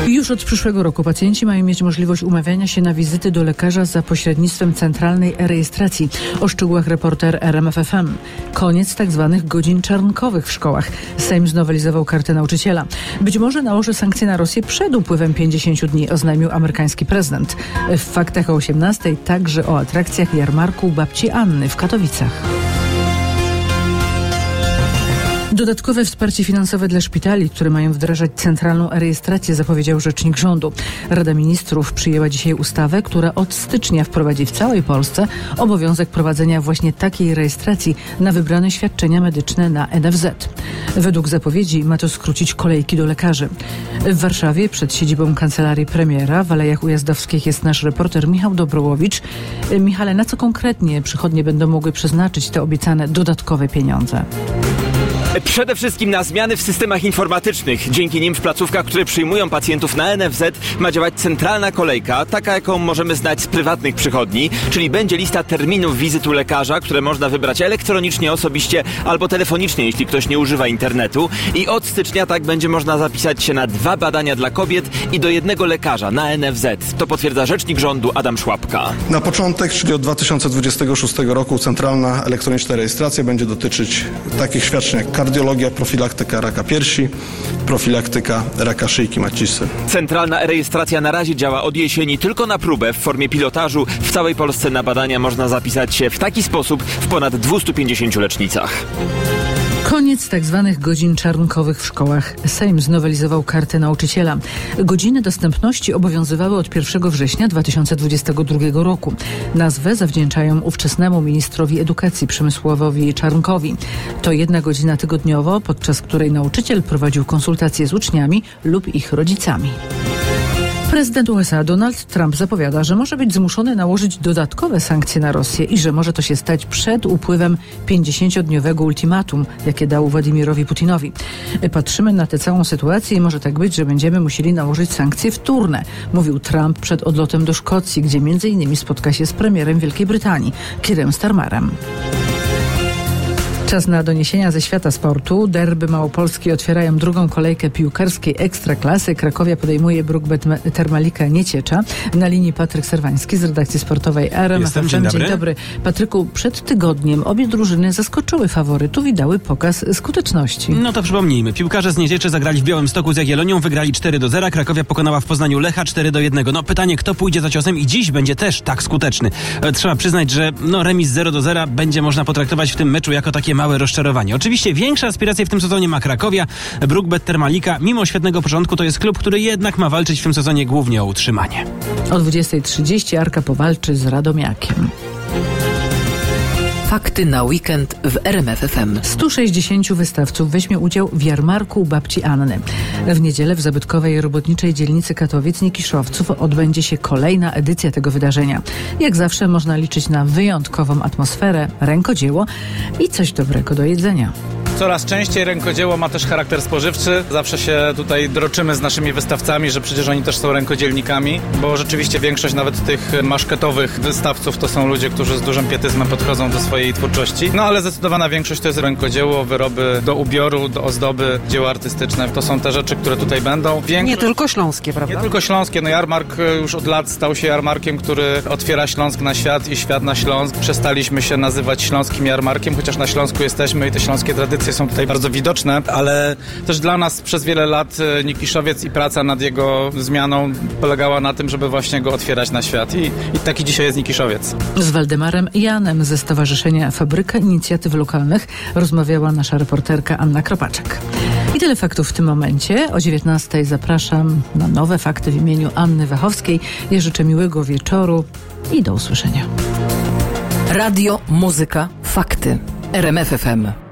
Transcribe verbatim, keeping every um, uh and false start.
Już od przyszłego roku pacjenci mają mieć możliwość umawiania się na wizyty do lekarza za pośrednictwem centralnej rejestracji. O szczegółach reporter R M F F M. Koniec tak zwanych godzin czarnkowych w szkołach. Sejm znowelizował kartę nauczyciela. Być może nałoży sankcje na Rosję przed upływem pięćdziesięciu dni, oznajmił amerykański prezydent. W faktach o osiemnastej także o atrakcjach jarmarku babci Anny w Katowicach. Dodatkowe wsparcie finansowe dla szpitali, które mają wdrażać centralną rejestrację, zapowiedział rzecznik rządu. Rada Ministrów przyjęła dzisiaj ustawę, która od stycznia wprowadzi w całej Polsce obowiązek prowadzenia właśnie takiej rejestracji na wybrane świadczenia medyczne na N F Z. Według zapowiedzi ma to skrócić kolejki do lekarzy. W Warszawie przed siedzibą kancelarii premiera w Alejach Ujazdowskich jest nasz reporter Michał Dobrołowicz. Michale, na co konkretnie przychodnie będą mogły przeznaczyć te obiecane dodatkowe pieniądze? Przede wszystkim na zmiany w systemach informatycznych. Dzięki nim w placówkach, które przyjmują pacjentów na N F Z, ma działać centralna kolejka, taka jaką możemy znać z prywatnych przychodni, czyli będzie lista terminów wizyt u lekarza, które można wybrać elektronicznie, osobiście albo telefonicznie, jeśli ktoś nie używa internetu. I od stycznia tak będzie można zapisać się na dwa badania dla kobiet i do jednego lekarza na N F Z. To potwierdza rzecznik rządu Adam Szłapka. Na początek, czyli od dwa tysiące dwudziestego szóstego roku, centralna elektroniczna rejestracja będzie dotyczyć takich świadczeń jak kardiologia, profilaktyka raka piersi, profilaktyka raka szyjki macicy. Centralna rejestracja na razie działa od jesieni tylko na próbę w formie pilotażu. W całej Polsce na badania można zapisać się w taki sposób w ponad dwustu pięćdziesięciu lecznicach. Koniec tak zwanych godzin czarnkowych w szkołach. Sejm znowelizował kartę nauczyciela. Godziny dostępności obowiązywały od pierwszego września dwa tysiące dwudziestego drugiego roku. Nazwę zawdzięczają ówczesnemu ministrowi edukacji Przemysławowi Czarnkowi. To jedna godzina tygodniowo, podczas której nauczyciel prowadził konsultacje z uczniami lub ich rodzicami. Prezydent U S A Donald Trump zapowiada, że może być zmuszony nałożyć dodatkowe sankcje na Rosję i że może to się stać przed upływem pięćdziesięciodniowego ultimatum, jakie dał Władimirowi Putinowi. Patrzymy na tę całą sytuację i może tak być, że będziemy musieli nałożyć sankcje wtórne, mówił Trump przed odlotem do Szkocji, gdzie między innymi spotka się z premierem Wielkiej Brytanii, Keirem Starmerem. Czas na doniesienia ze świata sportu. Derby Małopolski otwierają drugą kolejkę piłkarskiej Ekstraklasy. Krakowia podejmuje Brugbet Termalika Nieciecza. Na linii Patryk Serwański z redakcji sportowej R M F M. Dzień dobry. Dzień dobry. Patryku, przed tygodniem obie drużyny zaskoczyły faworytów i dały pokaz skuteczności. No to przypomnijmy. Piłkarze z Niecieczy zagrali w Białymstoku z Jagiellonią, wygrali cztery do zera. Krakowia pokonała w Poznaniu Lecha cztery do jednego. No pytanie, kto pójdzie za ciosem i dziś będzie też tak skuteczny. Trzeba przyznać, że no remis zero do zera będzie można potraktować w tym meczu jako takie małe rozczarowanie. Oczywiście większe aspiracje w tym sezonie ma Krakowia. Brugbet Termalika, mimo świetnego początku, to jest klub, który jednak ma walczyć w tym sezonie głównie o utrzymanie. O dwudziestej trzydzieści Arka powalczy z Radomiakiem. Fakty na weekend w R M F F M. stu sześćdziesięciu wystawców weźmie udział w jarmarku u babci Anny. W niedzielę w zabytkowej robotniczej dzielnicy Katowic Nikiszowców odbędzie się kolejna edycja tego wydarzenia. Jak zawsze można liczyć na wyjątkową atmosferę, rękodzieło i coś dobrego do jedzenia. Coraz częściej rękodzieło ma też charakter spożywczy. Zawsze się tutaj droczymy z naszymi wystawcami, że przecież oni też są rękodzielnikami, bo rzeczywiście większość nawet tych maszketowych wystawców to są ludzie, którzy z dużym pietyzmem podchodzą do swojej twórczości. No ale zdecydowana większość to jest rękodzieło, wyroby do ubioru, do ozdoby, dzieła artystyczne. To są te rzeczy, które tutaj będą. Większość... Nie tylko śląskie, prawda? Nie tylko śląskie. No jarmark już od lat stał się jarmarkiem, który otwiera Śląsk na świat i świat na Śląsk. Przestaliśmy się nazywać śląskim jarmarkiem, chociaż na Śląsku jesteśmy i te śląskie tradycje są tutaj bardzo widoczne, ale też dla nas przez wiele lat Nikiszowiec i praca nad jego zmianą polegała na tym, żeby właśnie go otwierać na świat i, i taki dzisiaj jest Nikiszowiec. Z Waldemarem Janem ze Stowarzyszenia Fabryka Inicjatyw Lokalnych rozmawiała nasza reporterka Anna Kropaczek. I tyle faktów w tym momencie. O dziewiętnastej zapraszam na nowe fakty w imieniu Anny Wachowskiej. Ja życzę miłego wieczoru i do usłyszenia. Radio, muzyka, fakty. R M F F M.